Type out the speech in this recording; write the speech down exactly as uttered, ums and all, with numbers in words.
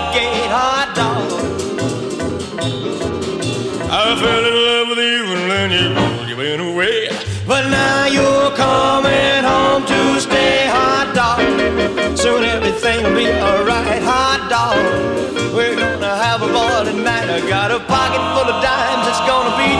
gate, hot dog. I fell in love with you and then you, you went away. But now you're coming home to stay, hot dog. Soon everything will be alright, hot dog. We're gonna have a ball tonight. I got a pocket full of dimes, it's gonna be